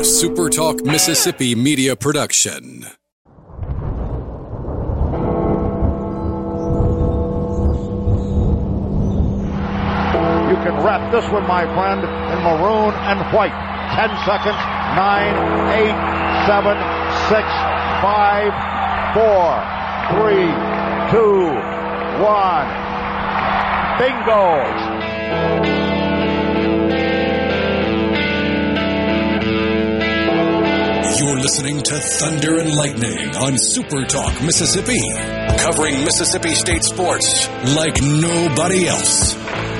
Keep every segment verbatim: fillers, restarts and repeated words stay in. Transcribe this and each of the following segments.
A Super Talk Mississippi media production. You can wrap this one, my friend, in maroon and white. Ten seconds. Nine, eight, seven, six, five, four, three, two, one. Bingo! You're listening to Thunder and Lightning on Super Talk Mississippi, covering Mississippi State sports like nobody else.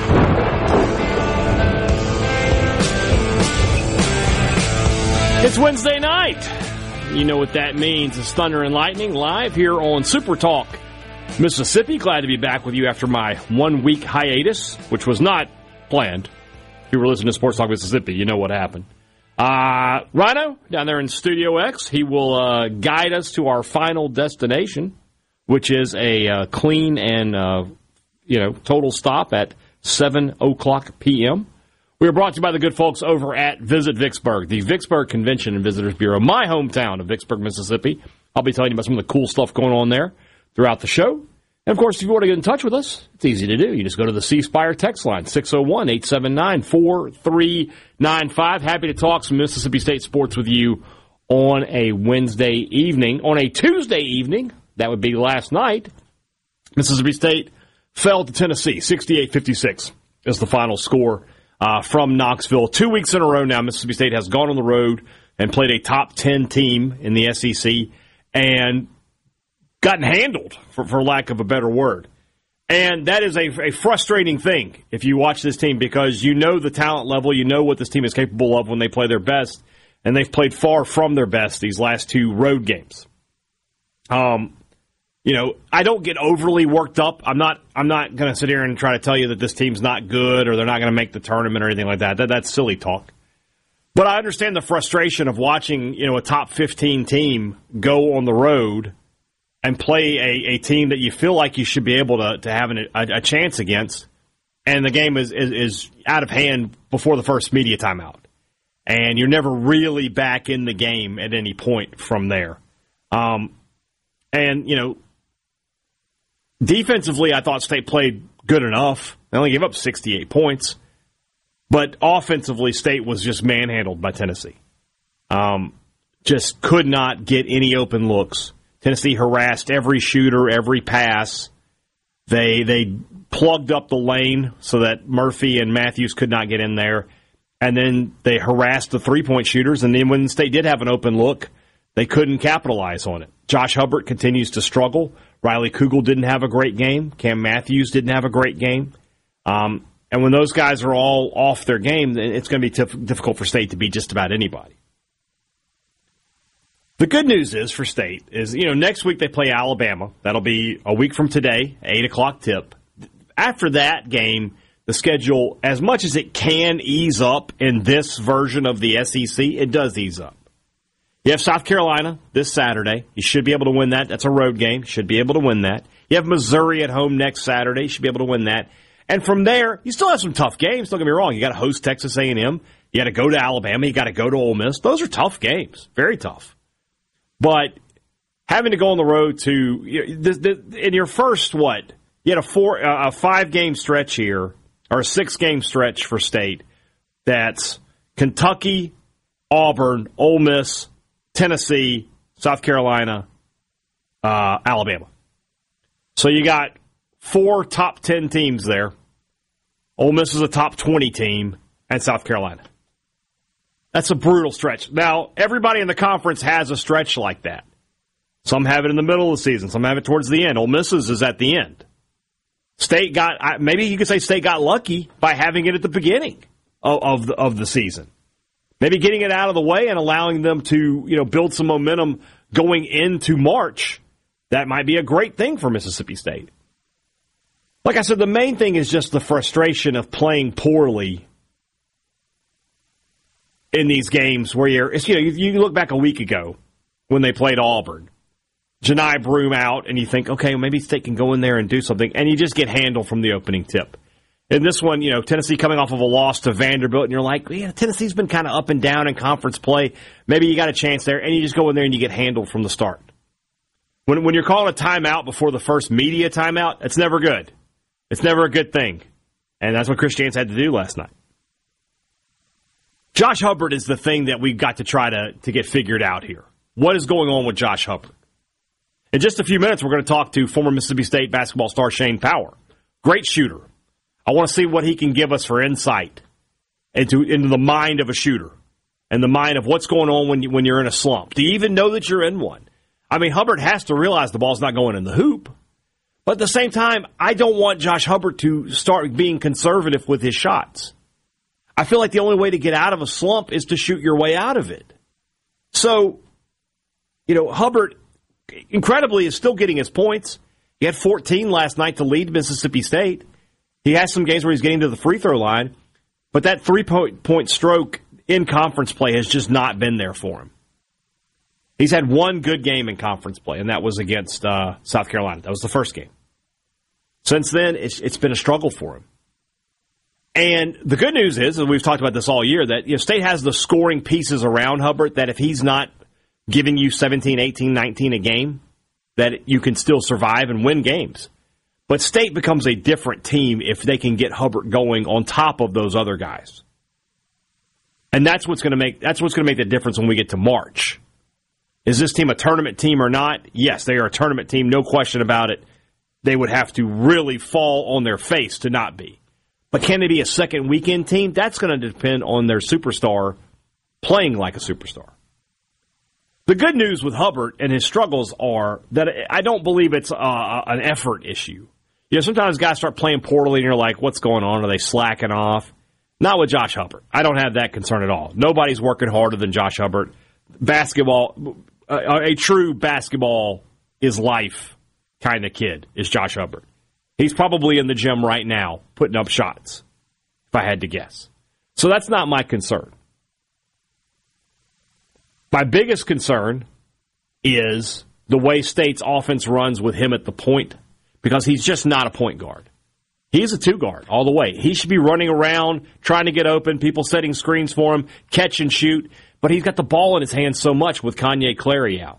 It's Wednesday night. You know what that means. It's Thunder and Lightning live here on Super Talk Mississippi. Glad to be back with you after my one-week hiatus, which was not planned. If you were listening to Sports Talk Mississippi, you know what happened. Uh, Rhino, down there in Studio X, he will uh, guide us to our final destination, which is a uh, clean and uh, you know total stop at seven o'clock p.m. We are brought to you by the good folks over at Visit Vicksburg, the Vicksburg Convention and Visitors Bureau, my hometown of Vicksburg, Mississippi. I'll be telling you about some of the cool stuff going on there throughout the show. And, of course, if you want to get in touch with us, it's easy to do. You just go to the C Spire text line, six oh one, eight seven nine, four three nine five. Happy to talk some Mississippi State sports with you on a Wednesday evening. On a Tuesday evening, that would be last night, Mississippi State fell to Tennessee. sixty-eight fifty-six is the final score uh, from Knoxville. Two weeks in a row now, Mississippi State has gone on the road and played a top ten team in the S E C and gotten handled, for, for lack of a better word. And that is a, a frustrating thing if you watch this team, because you know the talent level, you know what this team is capable of when they play their best, and they've played far from their best these last two road games. Um, you know, I don't get overly worked up. I'm not I'm not going to sit here and try to tell you that this team's not good or they're not going to make the tournament or anything like that. that. That's silly talk. But I understand the frustration of watching, you know, a top fifteen team go on the road and play a, a team that you feel like you should be able to, to have an, a, a chance against, and the game is, is, is out of hand before the first media timeout. And you're never really back in the game at any point from there. Um, and, you know, defensively, I thought State played good enough. They only gave up sixty-eight points. But offensively, State was just manhandled by Tennessee. Um, just could not get any open looks. Tennessee harassed every shooter, every pass. They they plugged up the lane so that Murphy and Matthews could not get in there. And then they harassed the three-point shooters. And then when State did have an open look, they couldn't capitalize on it. Josh Hubbard continues to struggle. Riley Kugel didn't have a great game. Cam Matthews didn't have a great game. Um, and when those guys are all off their game, it's going to be tif- difficult for State to beat just about anybody. The good news is for State is, you know, next week they play Alabama. That'll be a week from today, eight o'clock tip. After that game, the schedule, as much as it can ease up in this version of the S E C, it does ease up. You have South Carolina this Saturday. You should be able to win that. That's a road game. You should be able to win that. You have Missouri at home next Saturday. You should be able to win that. And from there, you still have some tough games. Don't get me wrong. You got to host Texas A and M. You got to go to Alabama. You got to go to Ole Miss. Those are tough games. Very tough. But having to go on the road to you know, the, the, in your first what you had a four uh, a five game stretch here or a six game stretch for State. That's Kentucky, Auburn, Ole Miss, Tennessee, South Carolina, uh, Alabama. So you got four top ten teams there. Ole Miss is a top twenty team, and South Carolina. That's a brutal stretch. Now, everybody in the conference has a stretch like that. Some have it in the middle of the season. Some have it towards the end. Ole Miss's is at the end. State got, maybe you could say State got lucky by having it at the beginning of, of, the, of the season. Maybe getting it out of the way and allowing them to, you know, build some momentum going into March. That might be a great thing for Mississippi State. Like I said, the main thing is just the frustration of playing poorly in these games where you're, it's, you know, you, you look back a week ago when they played Auburn. Janai Broome out, and you think, okay, maybe State can go in there and do something, and you just get handled from the opening tip. In this one, you know, Tennessee coming off of a loss to Vanderbilt, and you're like, yeah, Tennessee's been kind of up and down in conference play. Maybe you got a chance there, and you just go in there and you get handled from the start. When when you're calling a timeout before the first media timeout, it's never good. It's never a good thing. And that's what Chris Jans had to do last night. Josh Hubbard is the thing that we've got to try to, to get figured out here. What is going on with Josh Hubbard? In just a few minutes, we're going to talk to former Mississippi State basketball star Shane Power. Great shooter. I want to see what he can give us for insight into, into the mind of a shooter and the mind of what's going on when, you, when you're in a slump. Do you even know that you're in one? I mean, Hubbard has to realize the ball's not going in the hoop. But at the same time, I don't want Josh Hubbard to start being conservative with his shots. I feel like the only way to get out of a slump is to shoot your way out of it. So, you know, Hubbard, incredibly, is still getting his points. He had fourteen last night to lead Mississippi State. He has some games where he's getting to the free throw line, but that three-point point stroke in conference play has just not been there for him. He's had one good game in conference play, and that was against uh, South Carolina. That was the first game. Since then, it's, it's been a struggle for him. And the good news is, and we've talked about this all year, that you know, State has the scoring pieces around Hubbard that if he's not giving you seventeen, eighteen, nineteen a game, that you can still survive and win games. But State becomes a different team if they can get Hubbard going on top of those other guys. And that's what's going to make that's what's going to make the difference when we get to March. Is this team a tournament team or not? Yes, they are a tournament team, no question about it. They would have to really fall on their face to not be. But can they be a second weekend team? That's going to depend on their superstar playing like a superstar. The good news with Hubbard and his struggles are that I don't believe it's uh, an effort issue. You know, sometimes guys start playing poorly and you're like, what's going on? Are they slacking off? Not with Josh Hubbard. I don't have that concern at all. Nobody's working harder than Josh Hubbard. Basketball, a, a true basketball is life kind of kid is Josh Hubbard. He's probably in the gym right now putting up shots, if I had to guess. So that's not my concern. My biggest concern is the way State's offense runs with him at the point, because he's just not a point guard. He's a two guard all the way. He should be running around, trying to get open, people setting screens for him, catch and shoot, but he's got the ball in his hands so much with Kanye Clary out.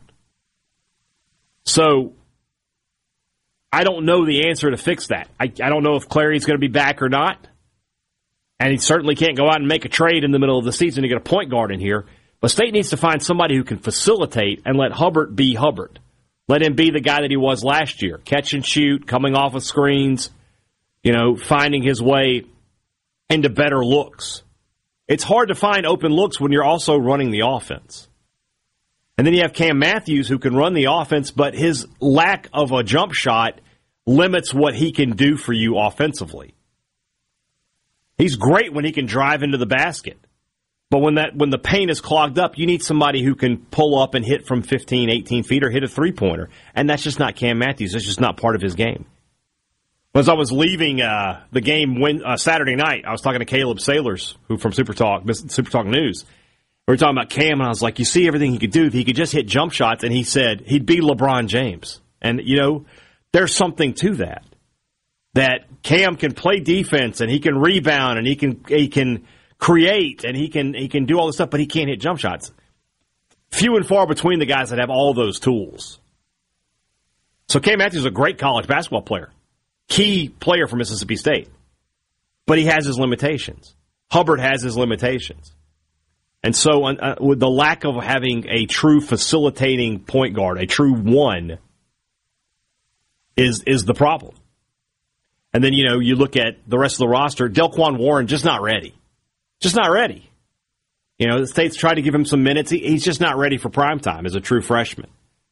So I don't know the answer to fix that. I, I don't know if Clary's going to be back or not, and he certainly can't go out and make a trade in the middle of the season to get a point guard in here. But State needs to find somebody who can facilitate and let Hubbard be Hubbard. Let him be the guy that he was last year. Catch and shoot, coming off of screens, you know, finding his way into better looks. It's hard to find open looks when you're also running the offense. And then you have Cam Matthews who can run the offense, but his lack of a jump shot limits what he can do for you offensively. He's great when he can drive into the basket. But when that when the paint is clogged up, you need somebody who can pull up and hit from fifteen, eighteen feet or hit a three-pointer. And that's just not Cam Matthews. That's just not part of his game. As I was leaving uh, the game when, uh, Saturday night, I was talking to Caleb Sailors, who from Super Talk, Super Talk News. We were talking about Cam, and I was like, you see everything he could do if he could just hit jump shots. And he said he'd be LeBron James. And, you know, there's something to that. That Cam can play defense, and he can rebound, and he can he can create, and he can he can do all this stuff, but he can't hit jump shots. Few and far between the guys that have all those tools. So Cam Matthews is a great college basketball player. Key player for Mississippi State. But he has his limitations. Hubbard has his limitations. And so uh, with the lack of having a true facilitating point guard, a true one, is is the problem. And then, you know, you look at the rest of the roster, Delquan Warren just not ready. Just not ready. You know, the State's tried to give him some minutes. He, he's just not ready for prime time as a true freshman.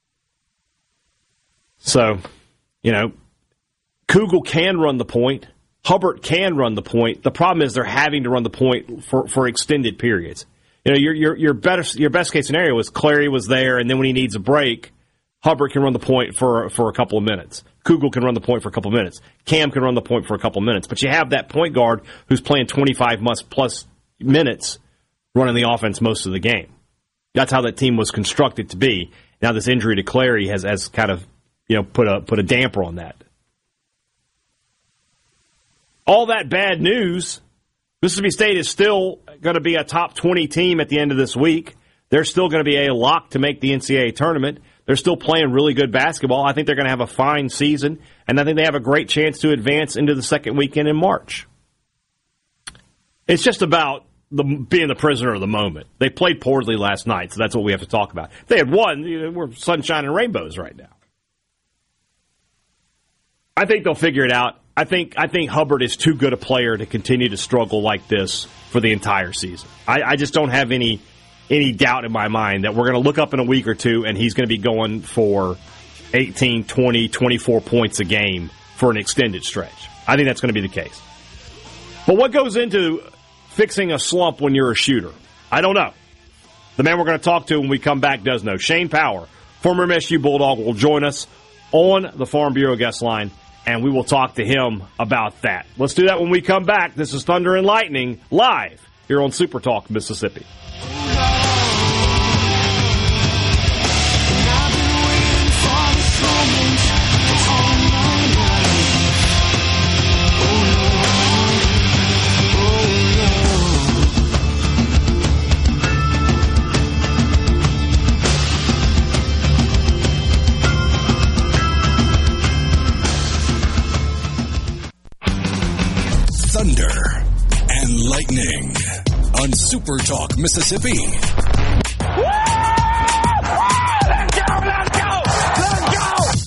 So, you know, Kugel can run the point. Hubbard can run the point. The problem is they're having to run the point for, for extended periods. You know, your your your better your best case scenario is Clary was there, and then when he needs a break, Hubbard can run the point for for a couple of minutes. Kugel can run the point for a couple of minutes. Cam can run the point for a couple of minutes. But you have that point guard who's playing twenty-five plus minutes running the offense most of the game. That's how that team was constructed to be. Now this injury to Clary has, has kind of, you know, put a put a damper on that. all that bad news, Mississippi State is still going to be a top twenty team at the end of this week. They're still going to be a lock to make the N C double A tournament. They're still playing really good basketball. I think they're going to have a fine season, and I think they have a great chance to advance into the second weekend in March. It's just about the, being the prisoner of the moment. They played poorly last night, so that's what we have to talk about. If they had won, you know, we're sunshine and rainbows right now. I think they'll figure it out. I think I think Hubbard is too good a player to continue to struggle like this for the entire season. I, I just don't have any any doubt in my mind that we're going to look up in a week or two and he's going to be going for eighteen, twenty, twenty-four points a game for an extended stretch. I think that's going to be the case. But what goes into fixing a slump when you're a shooter? I don't know. The man we're going to talk to when we come back does know. Shane Power, former M S U Bulldog, will join us on the Farm Bureau guest line, and we will talk to him about that. Let's do that when we come back. This is Thunder and Lightning, live here on Super Talk Mississippi. Thunder and Lightning on Super Talk Mississippi. Woo! Let's go! Let's go! Let's go!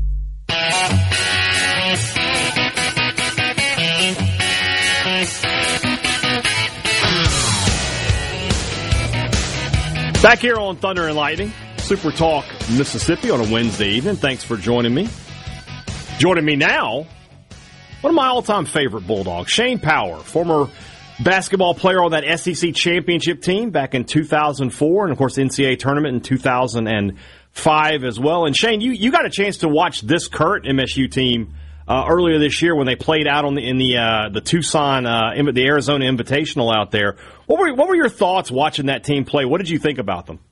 Back here on Thunder and Lightning, Super Talk Mississippi on a Wednesday evening. Thanks for joining me. Joining me now, one of my all-time favorite Bulldogs, Shane Power, former basketball player on that S E C championship team back in two thousand four, and, of course, N C double A tournament in two thousand five as well. And, Shane, you, you got a chance to watch this current M S U team uh, earlier this year when they played out on the, in the uh, the Tucson, uh, the Arizona Invitational out there. What were, what were your thoughts watching that team play? What did you think about them?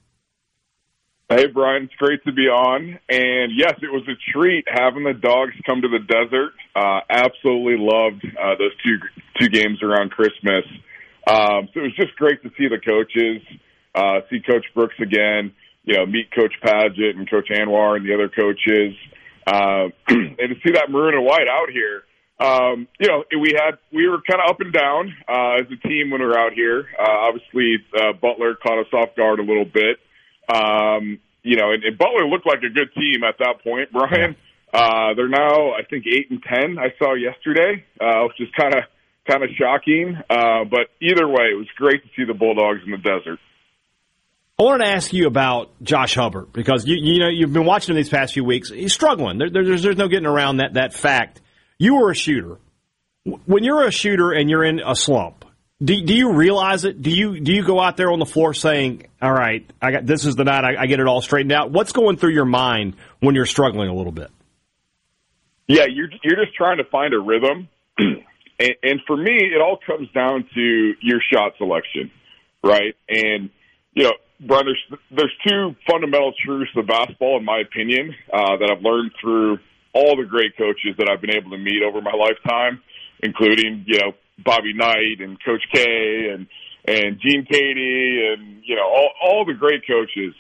Hey, Brian, it's great to be on. And, yes, it was a treat having the Dogs come to the desert. Uh, absolutely loved uh, those two two games around Christmas. Um, so it was just great to see the coaches, uh, see Coach Brooks again, you know, meet Coach Padgett and Coach Anwar and the other coaches, uh, and to see that maroon and white out here. Um, you know, we had we were kind of up and down uh, as a team when we were out here. Uh, obviously, uh, Butler caught us off guard a little bit. Um, you know, and, and Butler looked like a good team at that point, Brian. Uh, they're now, I think, eight and ten. I saw yesterday, uh, which is kind of kind of shocking. Uh, but either way, it was great to see the Bulldogs in the desert. I wanted to ask you about Josh Hubbard because you you know you've been watching him these past few weeks. He's struggling. There, there's there's no getting around that that fact. You were a shooter. When you're a shooter and you're in a slump, Do, do you realize it? Do you do you go out there on the floor saying, "All right, I got this is the night I, I get it all straightened out"? What's going through your mind when you're struggling a little bit? Yeah, you're you're just trying to find a rhythm, and, and for me, it all comes down to your shot selection, right? And you know, Brian, there's there's two fundamental truths of basketball, in my opinion, uh, that I've learned through all the great coaches that I've been able to meet over my lifetime, including you know. Bobby Knight and Coach K and and Gene Cady and you know all all the great coaches.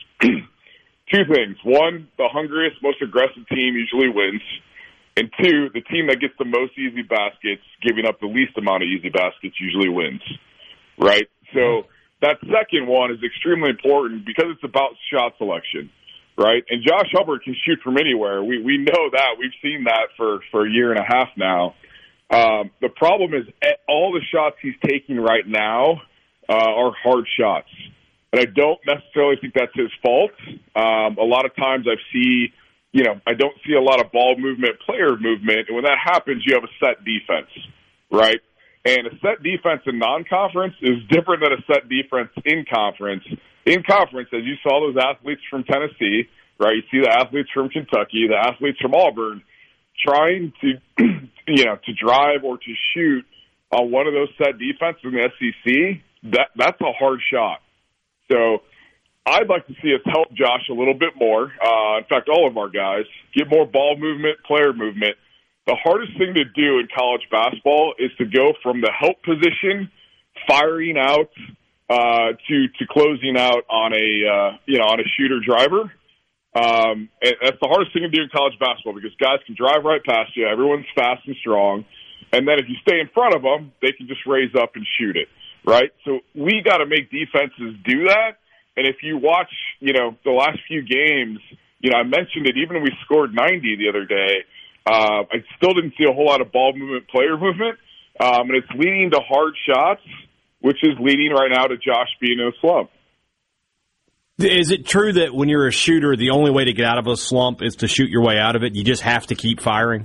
Two things: one, the hungriest, most aggressive team usually wins, and two, the team that gets the most easy baskets, giving up the least amount of easy baskets, usually wins. Right. So that second one is extremely important because it's about shot selection. Right. And Josh Hubbard can shoot from anywhere. We we know that. We've seen that for for a year and a half now. Um, the problem is all the shots he's taking right now uh, are hard shots. And I don't necessarily think that's his fault. Um, a lot of times I see, you know, I don't see a lot of ball movement, player movement. And when that happens, you have a set defense, right? And a set defense in non-conference is different than a set defense in conference. In conference, as you saw those athletes from Tennessee, right? You see the athletes from Kentucky, the athletes from Auburn, trying to, you know, to drive or to shoot on one of those set defenses in the S E C, that that's a hard shot. So I'd like to see us help Josh a little bit more. Uh, in fact, all of our guys get more ball movement, player movement. the hardest thing to do in college basketball is to go from the help position, firing out, uh, to to closing out on a uh, you know on a shooter driver. Um, and that's the hardest thing to do in college basketball because guys can drive right past you. Everyone's fast and strong, and then if you stay in front of them, they can just raise up and shoot it. Right? So we got to make defenses do that. And if you watch, you know, the last few games, you know, I mentioned it. Even when we scored ninety the other day, uh, I still didn't see a whole lot of ball movement, player movement, um, and it's leading to hard shots, which is leading right now to Josh being in a slump. Is it true that when you're a shooter, the only way to get out of a slump is to shoot your way out of it? You just have to keep firing?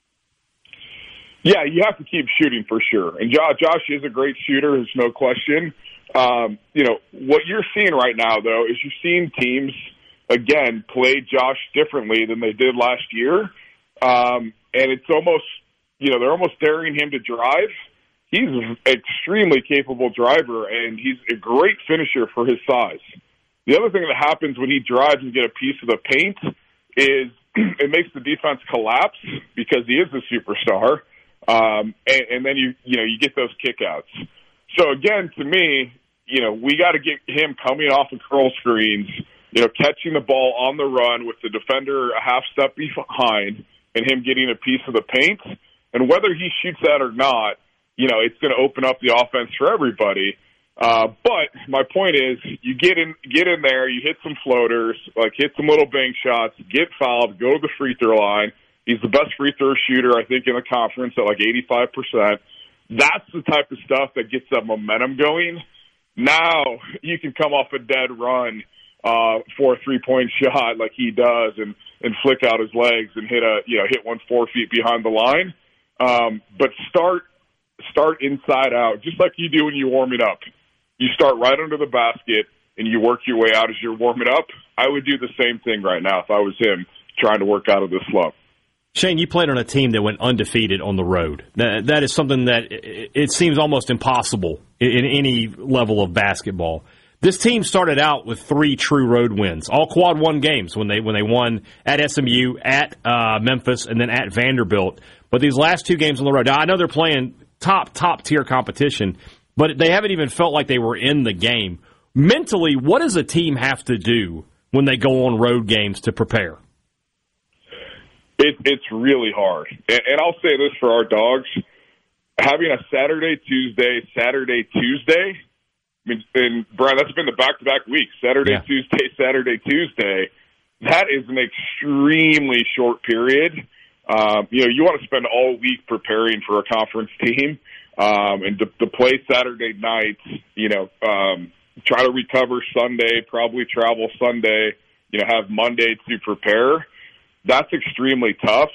Yeah, you have to keep shooting for sure. And Josh, Josh is a great shooter, there's no question. Um, you know, what you're seeing right now, though, is you're seeing teams, again, play Josh differently than they did last year. Um, and it's almost, you know, they're almost daring him to drive. He's an extremely capable driver, and he's a great finisher for his size. The other thing that happens when he drives and get a piece of the paint is it makes the defense collapse because he is a superstar. Um, and, and then you, you know, you get those kickouts. So again, to me, you know, we got to get him coming off of curl screens, you know, catching the ball on the run with the defender a half step behind and him getting a piece of the paint. And whether he shoots that or not, you know, it's going to open up the offense for everybody. Uh, but my point is, you get in, get in there, you hit some floaters, like hit some little bank shots, get fouled, go to the free throw line. He's the best free throw shooter, I think, in the conference at like eighty-five percent. That's the type of stuff that gets that momentum going. Now you can come off a dead run uh, for a three-point shot like he does, and, and flick out his legs and hit a you know hit one four feet behind the line. Um, but start start inside out, just like you do when you're warming up. You start right under the basket and you work your way out as you're warming up. I would do the same thing right now if I was him trying to work out of this slump. Shane, you played on a team that went undefeated on the road. That, that is something that it seems almost impossible in any level of basketball. This team started out with three true road wins, all quad one games when they when they won at S M U, at uh, Memphis, and then at Vanderbilt. But these last two games on the road, now I know they're playing top, top-tier competition, but they haven't even felt like they were in the game. Mentally, what does a team have to do when they go on road games to prepare? It, it's really hard. And, and I'll say this for our dogs. Having a Saturday, Tuesday, Saturday, Tuesday, I mean, and Brian, that's been the back-to-back weeks, Saturday, yeah. Tuesday, Saturday, Tuesday. That is an extremely short period. Um, you know, you want to spend all week preparing for a conference team, um, and to, to play Saturday night, you know, um, try to recover Sunday, probably travel Sunday, you know, have Monday to prepare. That's extremely tough.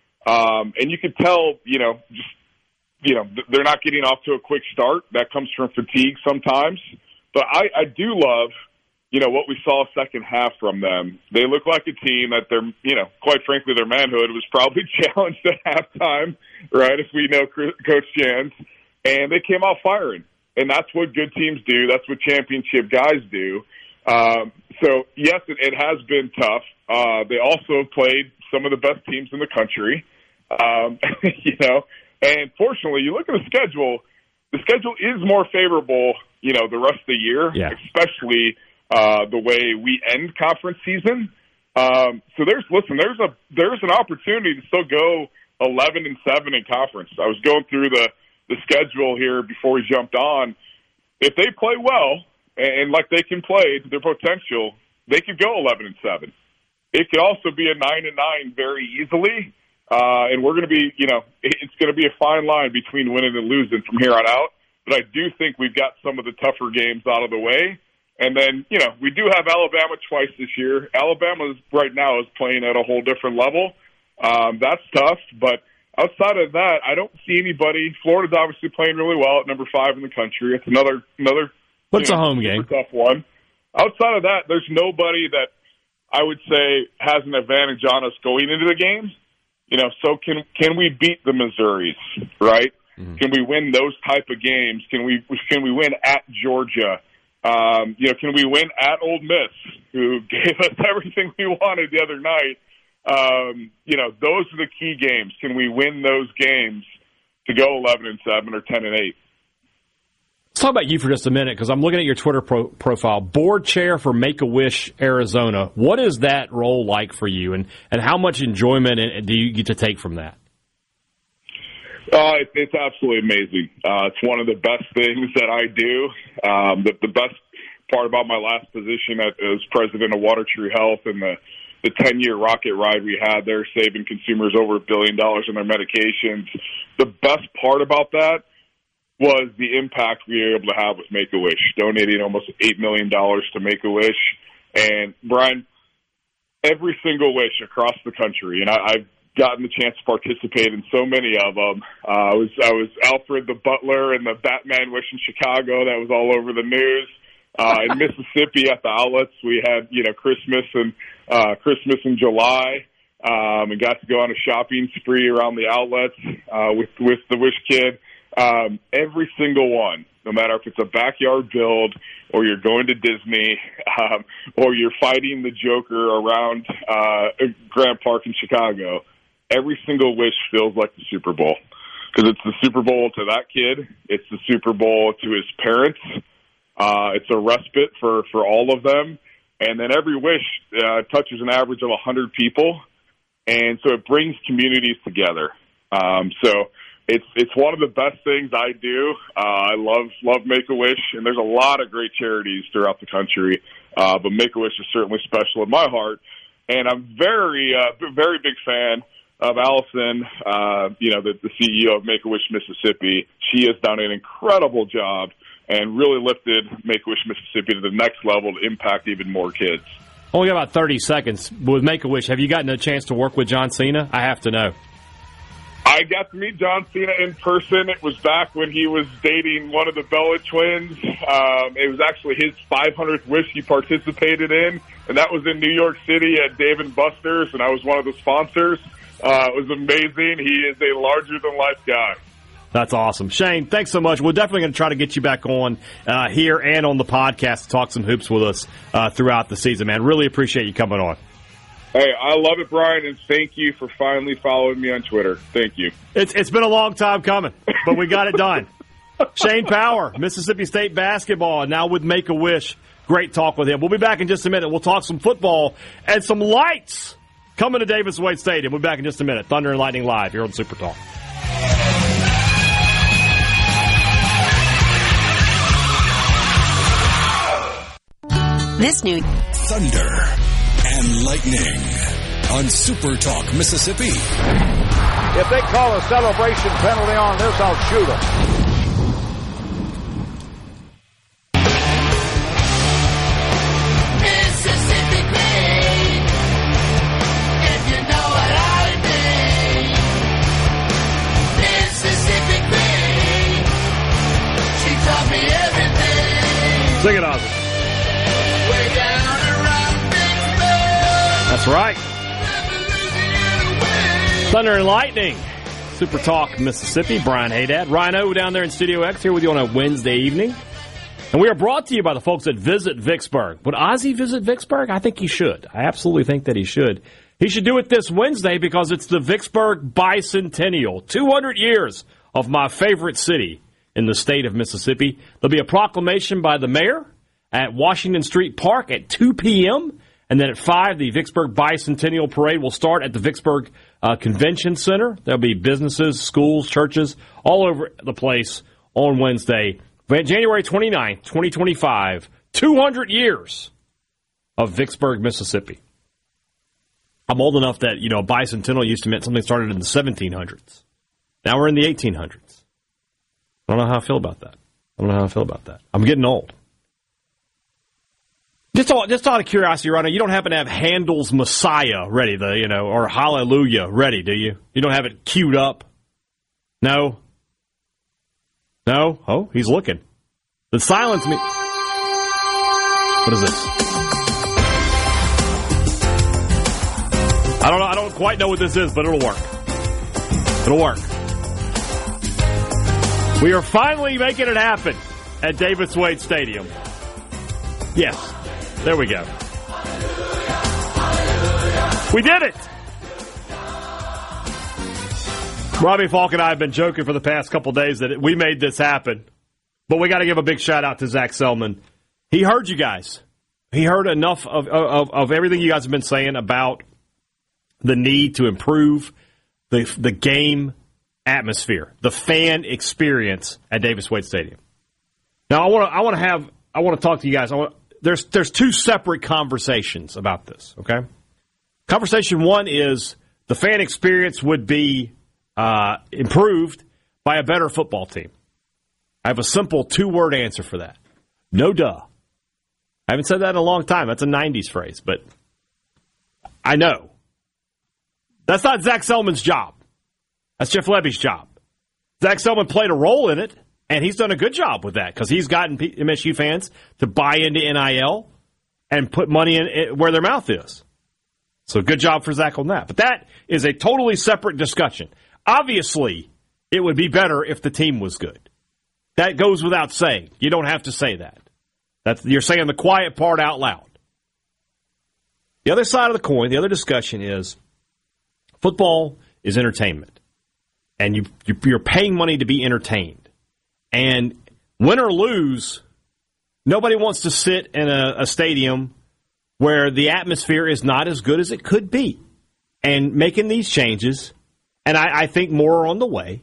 Um, and you can tell, you know, just, you know, they're not getting off to a quick start. That comes from fatigue sometimes. But I, I do love, you know, what we saw second half from them. They look like a team that they're, you know, quite frankly, their manhood was probably challenged at halftime, right, if we know Coach Jans. And they came out firing. And that's what good teams do. That's what championship guys do. Um, so, yes, it, it has been tough. Uh, they also played some of the best teams in the country, um, you know. And fortunately, you look at the schedule, the schedule is more favorable, you know, the rest of the year, yeah. especially uh, the way we end conference season. Um, so there's, listen, there's a there's an opportunity to still go eleven and seven in conference. I was going through the, the schedule here before we jumped on. If they play well, and like they can play to their potential, they could go eleven and seven. It could also be a nine and nine very easily. Uh, and we're going to be, you know, it's going to be a fine line between winning and losing from here on out. But I do think we've got some of the tougher games out of the way. And then, you know, we do have Alabama twice this year. Alabama is, right now is playing at a whole different level. Um, that's tough. But outside of that, I don't see anybody. Florida's obviously playing really well at number five in the country. It's another another. But it's a home game. Tough one. Outside of that, there's nobody that I would say has an advantage on us going into the game. You know, so can can we beat the Missouris, right? Mm-hmm. Can we win those type of games? Can we can we win at Georgia? Um, you know, can we win at Ole Miss, who gave us everything we wanted the other night? um, you know, those are the key games. Can we win those games to go eleven and seven or ten and eight? Let's talk about you for just a minute, because I'm looking at your Twitter pro- profile. Board chair for Make-A-Wish Arizona. What is that role like for you, and, and how much enjoyment do you get to take from that? Uh, it, it's absolutely amazing. Uh, it's one of the best things that I do. Um, the, the best part about my last position at, as president of Water Tree Health and the, the ten-year rocket ride we had there, saving consumers over a billion dollars in their medications. The best part about that was the impact we were able to have with Make-A-Wish, donating almost eight million dollars to Make-A-Wish. And, Brian, every single wish across the country, and I, I've gotten the chance to participate in so many of them. Uh, I was I was Alfred the Butler and the Batman wish in Chicago. That was all over the news. Uh, in Mississippi at the outlets, we had, you know, Christmas and uh, Christmas in July, um, and got to go on a shopping spree around the outlets uh, with with the Wish Kid. Um, every single one, no matter if it's a backyard build or you're going to Disney um, or you're fighting the Joker around uh, Grant Park in Chicago, every single wish feels like the Super Bowl, because it's the Super Bowl to that kid. It's the Super Bowl to his parents. Uh, it's a respite for, for all of them. And then every wish uh, touches an average of one hundred people. And so it brings communities together. Um, so it's it's one of the best things I do. Uh, I love love Make-A-Wish, and there's a lot of great charities throughout the country. Uh, but Make-A-Wish is certainly special in my heart. And I'm very, uh, very big fan of Allison, uh, you know, the, the C E O of Make-A-Wish Mississippi. She has done an incredible job and really lifted Make-A-Wish Mississippi to the next level to impact even more kids. Only got about thirty seconds with Make-A-Wish. Have you gotten a chance to work with John Cena? I have to know. I got to meet John Cena in person. It was back when he was dating one of the Bella twins. Um, it was actually his five hundredth wish he participated in, and that was in New York City at Dave and Buster's, and I was one of the sponsors. Uh, it was amazing. He is a larger-than-life guy. That's awesome. Shane, thanks so much. We're definitely going to try to get you back on uh, here and on the podcast to talk some hoops with us uh, throughout the season, man. Really appreciate you coming on. Hey, I love it, Brian, and thank you for finally following me on Twitter. Thank you. It's It's been a long time coming, but we got it done. Shane Power, Mississippi State basketball, now with Make-A-Wish. Great talk with him. We'll be back in just a minute. We'll talk some football and some lights coming to Davis Wade Stadium. We'll be back in just a minute. Thunder and Lightning Live here on Super Talk. This new Thunder and Lightning on Super Talk Mississippi. If they call a celebration penalty on this, I'll shoot them. Mississippi Queen, if you know what I mean. Mississippi Queen, she taught me everything. Sing it, Ozzy. Way down around Vicksburg. That's right. Thunder and Lightning, Super Talk Mississippi. Brian Haydad, Rhino down there in Studio X here with you on a Wednesday evening. And we are brought to you by the folks at Visit Vicksburg. Would Ozzy visit Vicksburg? I think he should. I absolutely think that he should. He should do it this Wednesday because it's the Vicksburg Bicentennial. two hundred years of my favorite city in the state of Mississippi. There'll be a proclamation by the mayor at Washington Street Park at two p.m., and then at five, the Vicksburg Bicentennial Parade will start at the Vicksburg uh, Convention Center. There'll be businesses, schools, churches, all over the place on Wednesday, January twenty-ninth, twenty twenty-five. two hundred years of Vicksburg, Mississippi. I'm old enough that, you know, bicentennial used to mean something started in the seventeen hundreds. Now we're in the eighteen hundreds. I don't know how I feel about that. I don't know how I feel about that. I'm getting old. Just, all, just out of curiosity, Ronnie, you don't happen to have Handel's Messiah ready, the you know, or Hallelujah ready, do you? You don't have it queued up? No? No? Oh, he's looking. The silence me. What is this? I don't know. I don't quite know what this is, but it'll work. It'll work. We are finally making it happen at Davis Wade Stadium. Yes. There we go. We did it. Robbie Falk and I have been joking for the past couple days that we made this happen. But we got to give a big shout out to Zach Selman. He heard you guys. He heard enough of, of, of everything you guys have been saying about the need to improve the, the game atmosphere, the fan experience at Davis Wade Stadium. Now, I want to I want to have I want to talk to you guys. I want, there's there's two separate conversations about this. Okay, conversation one is the fan experience would be uh, improved by a better football team. I have a simple two-word answer for that. No duh. I haven't said that in a long time. That's a nineties phrase, but I know. That's not Zach Selman's job. That's Jeff Lebby's job. Zach Selman played a role in it, and he's done a good job with that because he's gotten M S U fans to buy into N I L and put money in where their mouth is. So good job for Zach on that. But that is a totally separate discussion. Obviously, it would be better if the team was good. That goes without saying. You don't have to say that. That's, you're saying the quiet part out loud. The other side of the coin, the other discussion is football is entertainment. And you, you're paying money to be entertained. And win or lose, nobody wants to sit in a, a stadium where the atmosphere is not as good as it could be. And making these changes, and I, I think more are on the way.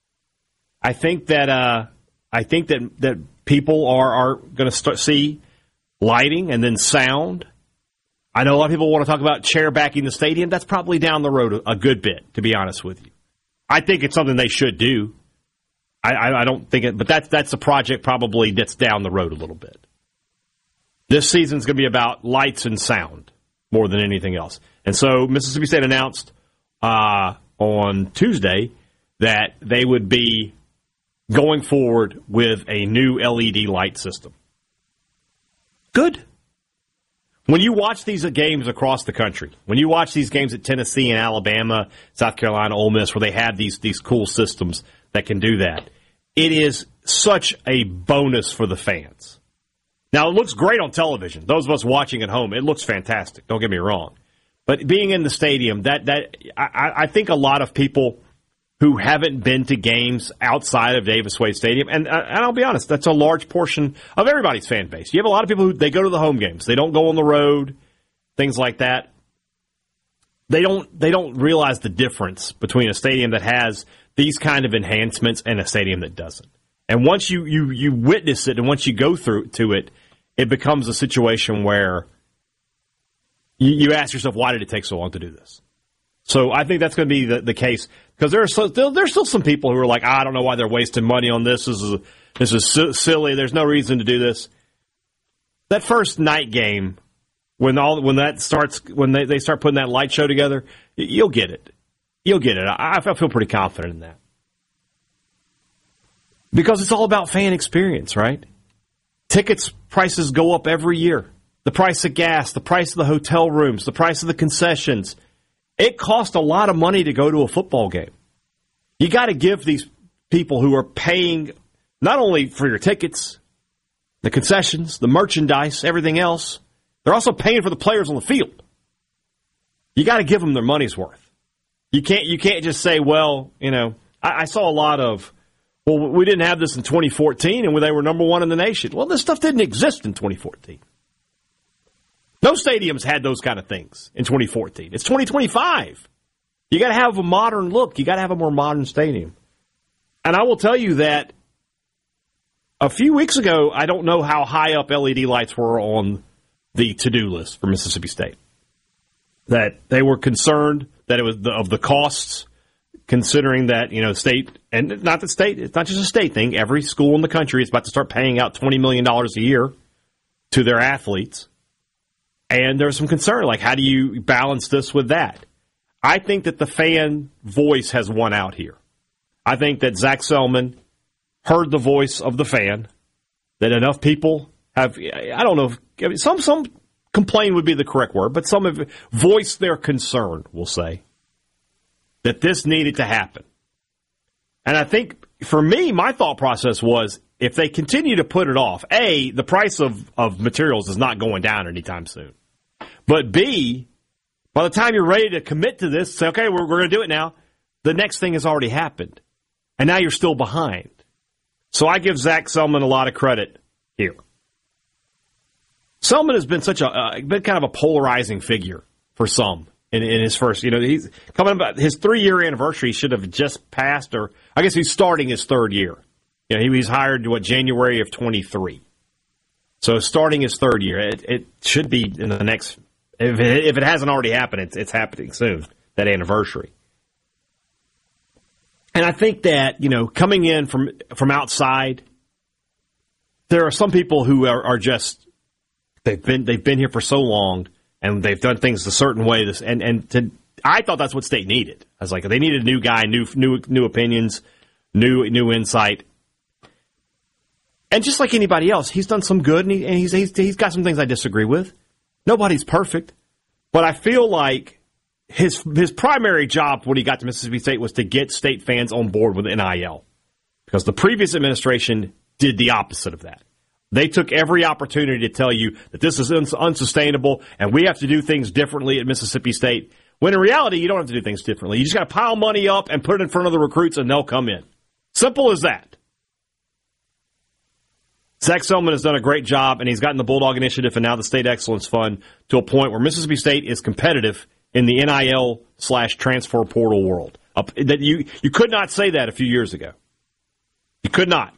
I think that uh, I think that that people are, are going to start see lighting and then sound. I know a lot of people want to talk about chair backing the stadium. That's probably down the road a, a good bit, to be honest with you. I think it's something they should do. I, I, I don't think it, but that's that's a project probably that's down the road a little bit. This season's going to be about lights and sound more than anything else. And so Mississippi State announced uh, on Tuesday that they would be going forward with a new L E D light system. Good. When you watch these games across the country, when you watch these games at Tennessee and Alabama, South Carolina, Ole Miss, where they have these, these cool systems that can do that, it is such a bonus for the fans. Now, it looks great on television. Those of us watching at home, it looks fantastic. Don't get me wrong. But being in the stadium, that that I, I think a lot of people who haven't been to games outside of Davis Wade Stadium, and, and I'll be honest, that's a large portion of everybody's fan base. You have a lot of people who they go to the home games. They don't go on the road, things like that. They don't they don't realize the difference between a stadium that has these kind of enhancements and a stadium that doesn't. And once you, you, you witness it and once you go through to it, it becomes a situation where you, you ask yourself, why did it take so long to do this? So I think that's going to be the, the case because there are so, there's still some people who are like, I don't know why they're wasting money on this. This is this is so silly. There's no reason to do this. That first night game, when all when that starts, when they, they start putting that light show together, you'll get it. You'll get it. I, I feel pretty confident in that because it's all about fan experience, right? Tickets prices go up every year. The price of gas, the price of the hotel rooms, the price of the concessions. It costs a lot of money to go to a football game. You got to give these people who are paying not only for your tickets, the concessions, the merchandise, everything else, they're also paying for the players on the field. You got to give them their money's worth. You can't you can't just say, well, you know, I, I saw a lot of, well, we didn't have this in twenty fourteen and they were number one in the nation. Well, this stuff didn't exist in twenty fourteen. No stadiums had those kind of things in twenty fourteen. It's twenty twenty-five. You got to have a modern look. You got to have a more modern stadium. And I will tell you that a few weeks ago, I don't know how high up L E D lights were on the to-do list for Mississippi State. That they were concerned that it was the, of the costs, considering that, you know, state, and not the state, it's not just a state thing. Every school in the country is about to start paying out twenty million dollars a year to their athletes. And there's some concern, like, how do you balance this with that? I think that the fan voice has won out here. I think that Zach Selman heard the voice of the fan, that enough people have, I don't know, if, I mean, some some complain would be the correct word, but some have voiced their concern, we'll say, that this needed to happen. And I think, for me, my thought process was, if they continue to put it off, A, the price of, of materials is not going down anytime soon. But B, by the time you're ready to commit to this, say, okay, we're, we're going to do it now, the next thing has already happened. And now you're still behind. So I give Zach Selman a lot of credit here. Selman has been such a uh, been kind of a polarizing figure for some in, in his first. You know, he's coming about his three year anniversary should have just passed, or I guess he's starting his third year. You know, he was hired what January of twenty-three, so starting his third year. It, it should be in the next. If it, if it hasn't already happened, it's, it's happening soon. That anniversary. And I think that, you know, coming in from from outside, there are some people who are, are just. They've been they've been here for so long, and they've done things a certain way. This and and to, I thought that's what State needed. I was like, they needed a new guy, new new new opinions, new new insight, and just like anybody else, he's done some good, and, he, and he's, he's he's got some things I disagree with. Nobody's perfect, but I feel like his his primary job when he got to Mississippi State was to get State fans on board with N I L, because the previous administration did the opposite of that. They took every opportunity to tell you that this is uns- unsustainable and we have to do things differently at Mississippi State, when in reality, you don't have to do things differently. You just got to pile money up and put it in front of the recruits and they'll come in. Simple as that. Zach Selman has done a great job, and he's gotten the Bulldog Initiative and now the State Excellence Fund to a point where Mississippi State is competitive in the N I L slash transfer portal world. Up, that you, you could not say that a few years ago. You could not.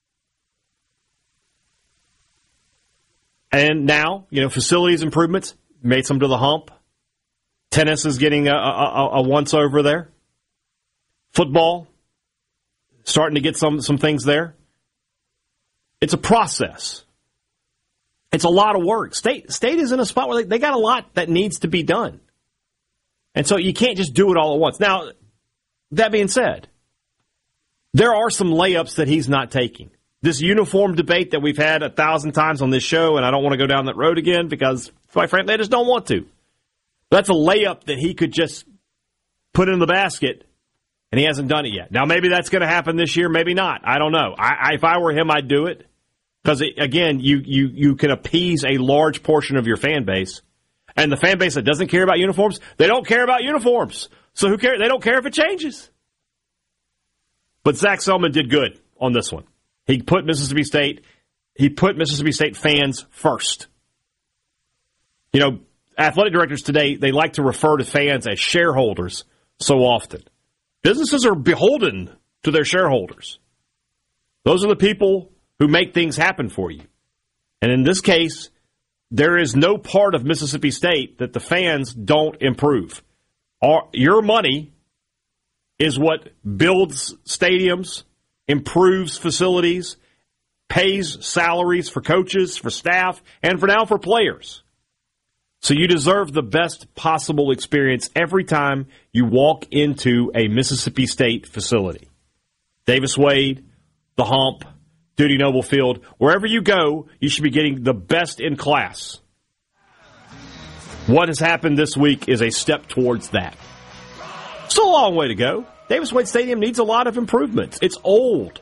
And now, you know, facilities improvements, made some to the hump. Tennis is getting a, a, a once-over there. Football, starting to get some, some things there. It's a process. It's a lot of work. State State is in a spot where they, they got a lot that needs to be done. And so you can't just do it all at once. Now, that being said, there are some layups that he's not taking. This uniform debate that we've had a thousand times on this show, and I don't want to go down that road again because, quite frankly, I just don't want to. That's a layup that he could just put in the basket, and he hasn't done it yet. Now, maybe that's going to happen this year, maybe not. I don't know. I, I, if I were him, I'd do it because, again, you, you, you can appease a large portion of your fan base, and the fan base that doesn't care about uniforms, they don't care about uniforms. So who cares? They don't care if it changes. But Zach Selman did good on this one. He put Mississippi State, he put Mississippi State fans first. You know, athletic directors today, they like to refer to fans as shareholders so often. Businesses are beholden to their shareholders. Those are the people who make things happen for you. And in this case, there is no part of Mississippi State that the fans don't improve. Your money is what builds stadiums, improves facilities, pays salaries for coaches, for staff, and for now for players. So you deserve the best possible experience every time you walk into a Mississippi State facility. Davis Wade, the Hump, Dudy Noble Field, wherever you go, you should be getting the best in class. What has happened this week is a step towards that. Still a long way to go. Davis Wade Stadium needs a lot of improvements. It's old.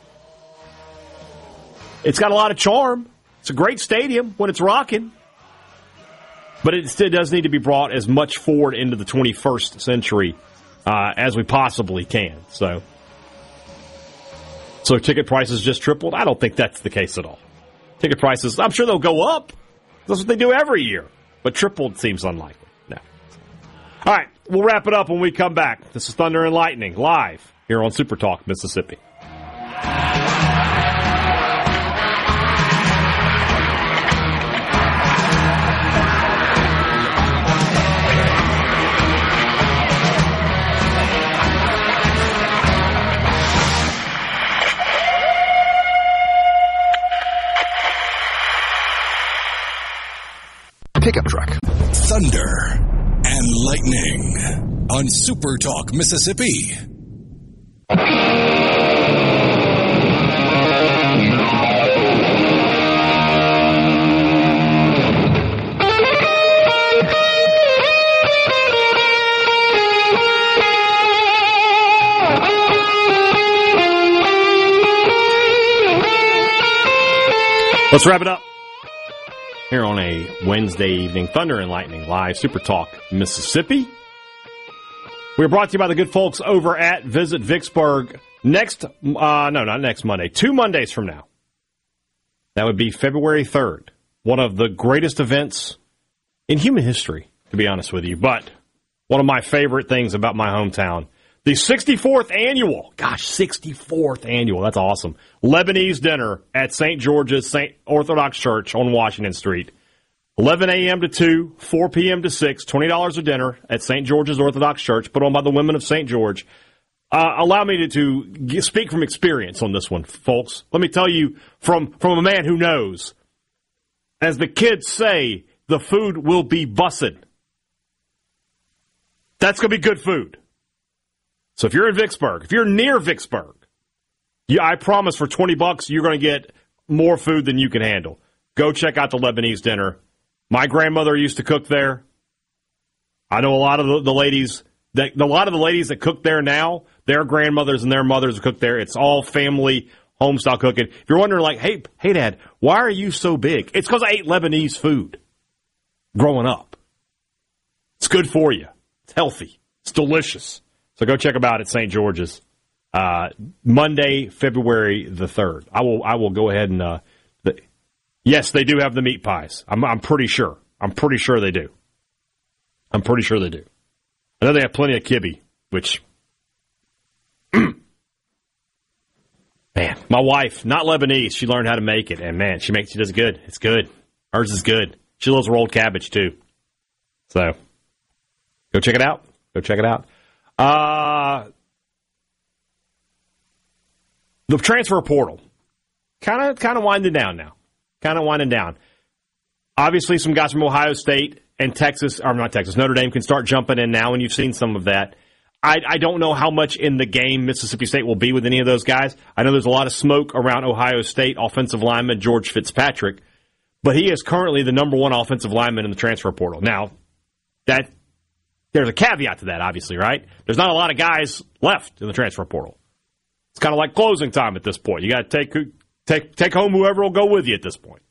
It's got a lot of charm. It's a great stadium when it's rocking. But it still does need to be brought as much forward into the twenty-first century uh, as we possibly can. So, so ticket prices just tripled? I don't think that's the case at all. Ticket prices, I'm sure they'll go up. That's what they do every year. But tripled seems unlikely. No. All right, we'll wrap it up when we come back. This is Thunder and Lightning, live here on Super Talk, Mississippi. Pickup truck. Thunder and Lightning on Super Talk, Mississippi. Let's wrap it up. Here on a Wednesday evening, Thunder and Lightning live, Super Talk, Mississippi. We're brought to you by the good folks over at Visit Vicksburg next, uh, no, not next Monday, two Mondays from now. That would be February third. One of the greatest events in human history, to be honest with you. But one of my favorite things about my hometown, the sixty-fourth annual, gosh, sixty-fourth annual, that's awesome, Lebanese dinner at Saint George's Saint Orthodox Church on Washington Street. eleven a.m. to two, four p.m. to six, twenty dollars a dinner at Saint George's Orthodox Church, put on by the women of Saint George. Uh, allow me to, to speak from experience on this one, folks. Let me tell you from, from a man who knows. As the kids say, the food will be bussin'. That's going to be good food. So if you're in Vicksburg, if you're near Vicksburg, yeah, I promise for twenty bucks you're going to get more food than you can handle. Go check out the Lebanese dinner. My grandmother used to cook there. I know a lot of the, the ladies that a lot of the ladies that cook there now, their grandmothers and their mothers cook there. It's all family home style cooking. If you're wondering, like, hey, hey, Dad, why are you so big? It's because I ate Lebanese food growing up. It's good for you. It's healthy. It's delicious. So go check them out at Saint George's uh, Monday, February the third. I will I will go ahead and uh, the, yes, they do have the meat pies. I'm I'm pretty sure. I'm pretty sure they do. I'm pretty sure they do. I know they have plenty of kibbe, which man, my wife, not Lebanese, she learned how to make it, and man, she makes she does good. It's good. Hers is good. She loves rolled cabbage too. So go check it out. Go check it out. Uh, the transfer portal, kind of, kind of winding down now. Kind of winding down. Obviously, some guys from Ohio State and Texas, or not Texas, Notre Dame can start jumping in now, and you've seen some of that. I, I don't know how much in the game Mississippi State will be with any of those guys. I know there's a lot of smoke around Ohio State offensive lineman George Fitzpatrick, but he is currently the number one offensive lineman in the transfer portal. Now, that there's a caveat to that, obviously, right? There's not a lot of guys left in the transfer portal. It's kind of like closing time at this point. You got to take take take home whoever will go with you at this point.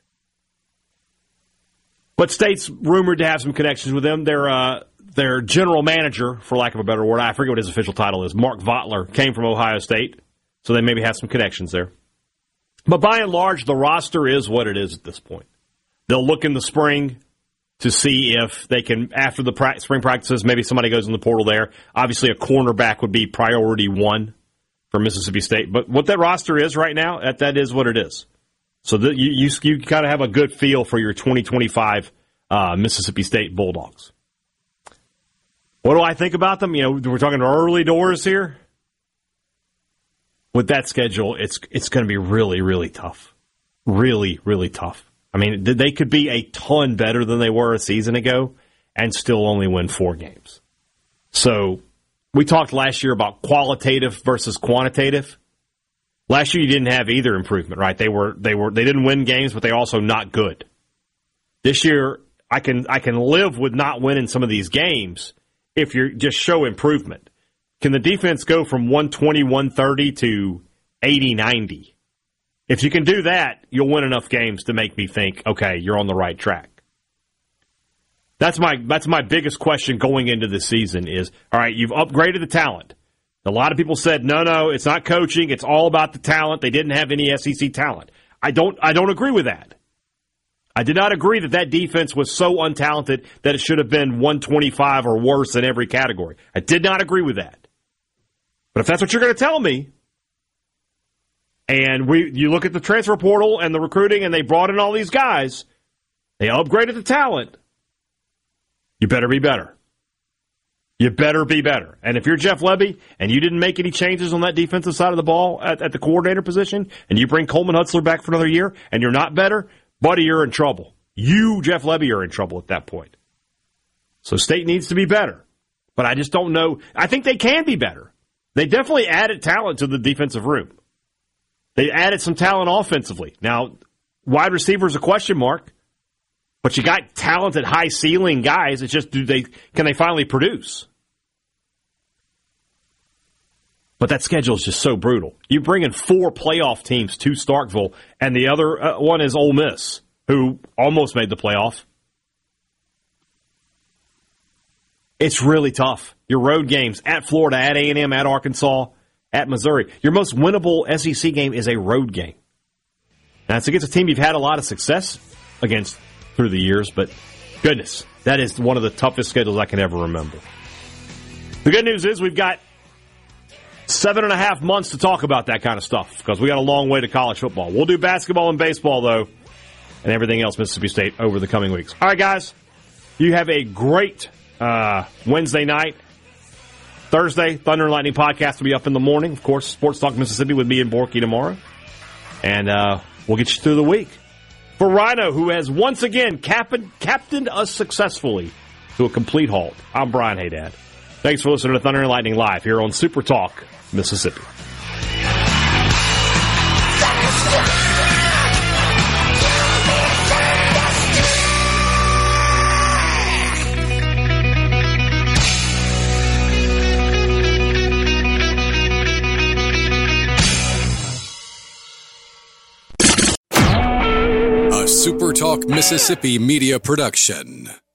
But State's rumored to have some connections with them. Their uh, their general manager, for lack of a better word, I forget what his official title is, Mark Votler, came from Ohio State, so they maybe have some connections there. But by and large, the roster is what it is at this point. They'll look in the spring to see if they can, after the pra- spring practices, maybe somebody goes in the portal there. Obviously, a cornerback would be priority one for Mississippi State. But what that roster is right now, that, that is what it is. So the, you, you, you kind of have a good feel for your twenty twenty-five uh, Mississippi State Bulldogs. What do I think about them? You know, we're talking early doors here. With that schedule, it's it's going to be really, really tough. Really, really tough. I mean, they could be a ton better than they were a season ago and still only win four games. So we talked last year about qualitative versus quantitative. Last year you didn't have either improvement, right? They were they were they didn't win games, but they also not good. This year I can I can live with not winning some of these games if you just show improvement. Can the defense go from one twenty, one thirty to eighty, ninety? If you can do that, you'll win enough games to make me think, okay, you're on the right track. That's my that's my biggest question going into the season is, all right, you've upgraded the talent. A lot of people said, no, no, it's not coaching. It's all about the talent. They didn't have any S E C talent. I don't I don't agree with that. I did not agree that that defense was so untalented that it should have been one twenty-five or worse in every category. I did not agree with that. But if that's what you're going to tell me, and we you look at the transfer portal and the recruiting, and they brought in all these guys, they upgraded the talent, you better be better. You better be better. And if you're Jeff Lebby and you didn't make any changes on that defensive side of the ball at, at the coordinator position, and you bring Coleman Hutzler back for another year, and you're not better, buddy, you're in trouble. You, Jeff Lebby, are in trouble at that point. So State needs to be better. But I just don't know. I think they can be better. They definitely added talent to the defensive room. They added some talent offensively. Now, wide receiver is a question mark, but you got talented, high-ceiling guys. It's just, do they can they finally produce? But that schedule is just so brutal. You bring in four playoff teams to Starkville, and the other uh, one is Ole Miss, who almost made the playoff. It's really tough. Your road games at Florida, at A and M, at Arkansas, at Missouri. Your most winnable S E C game is a road game. Now, it's against a team you've had a lot of success against through the years, but goodness, that is one of the toughest schedules I can ever remember. The good news is we've got seven and a half months to talk about that kind of stuff because we got a long way to college football. We'll do basketball and baseball, though, and everything else Mississippi State over the coming weeks. All right, guys, you have a great uh, Wednesday night. Thursday, Thunder and Lightning podcast will be up in the morning. Of course, Sports Talk Mississippi with me and Borky tomorrow. And uh, we'll get you through the week. For Rhino, who has once again captained, captained us successfully to a complete halt, I'm Brian Haydad. Thanks for listening to Thunder and Lightning Live here on Super Talk Mississippi. A Super Talk Mississippi media production.